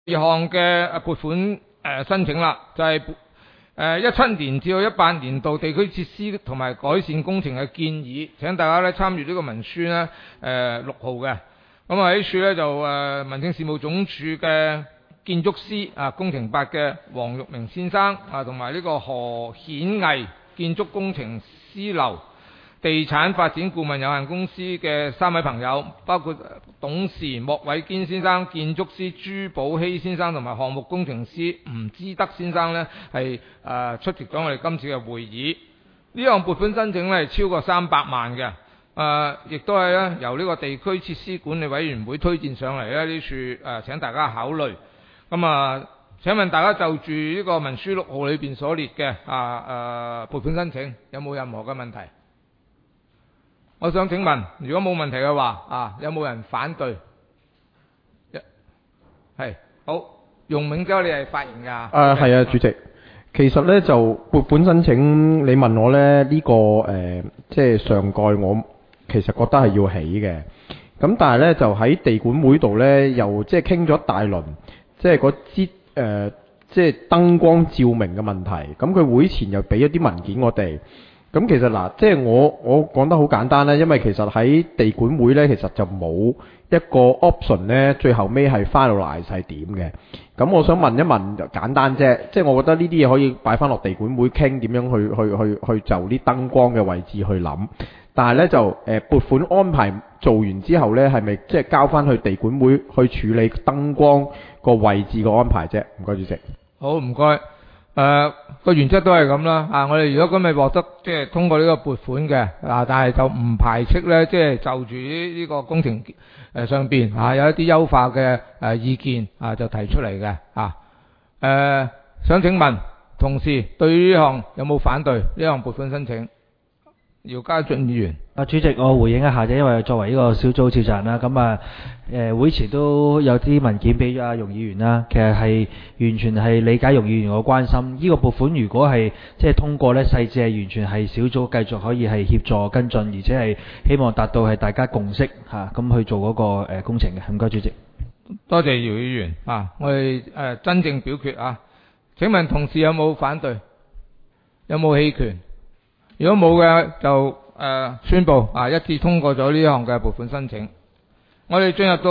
二項嘅撥款申請啦，就係17年至到18年度地區設施同埋改善工程嘅建議，請大家咧參閱呢個文書咧6號嘅。咁啊喺處咧就民政事務總署嘅建築師工程辦嘅黃玉明先生同埋呢個何顯毅建築工程師樓地產發展顧問有限公司嘅3位朋友，包括董事莫偉堅先生、建築師朱寶希先生同埋項目工程師吳之德先生呢係出席咗我哋今次嘅會議。呢項撥款申請呢係超過300萬嘅，亦都係咧由呢個地區設施管理委員會推薦上嚟咧，呢處請大家考慮。咁請問大家就住呢個文書6號裏邊所列嘅撥款申請有冇任何嘅問題？我想請問，如果冇問題嘅話，有冇人反對？係好，容永洲你係發言㗎？ 係啊，主席。其實咧就撥款申請，你問我咧呢個即係上蓋，我其實覺得係要起嘅。咁但係咧就喺地管會度咧，又即係傾咗大輪，即係嗰支即係燈光照明嘅問題。咁佢會前又俾一啲文件我哋。咁其實嗱，即係我講得好簡單啦，因為其實喺地管會咧，其實就冇一個 option 咧，最後尾係 finalize 係點嘅。咁我想問一問，簡單啫，即係我覺得呢啲嘢可以擺翻落地管會傾點樣去就啲燈光嘅位置去諗。但係咧就撥款安排做完之後咧，係咪即係交翻去地管會去處理燈光個位置嘅安排啫？唔該，主席。 好，唔該。個原則都係咁啦。我哋如果今日獲得即係通過呢個撥款嘅，但係就唔排斥咧，即係就住呢個工程上邊有一啲優化嘅意見就提出嚟嘅。想請問同事對於呢項有冇反對呢項撥款申請？姚家俊議員。 主席，我回應一下啫，因為作為呢個小組召集人啦，咁會前都有啲文件俾阿容議員啦，其實係完全係理解容議員嘅關心。呢個撥款如果係即係通過呢，細節係完全係小組繼續可以係協助跟進，而且係希望達到係大家共識咁去做嗰個工程嘅。唔該，主席。 多謝姚議員我哋真正表決請問同事有冇反對？有冇棄權？如果冇嘅就宣布一致通過咗呢項嘅撥款申請。我哋進入到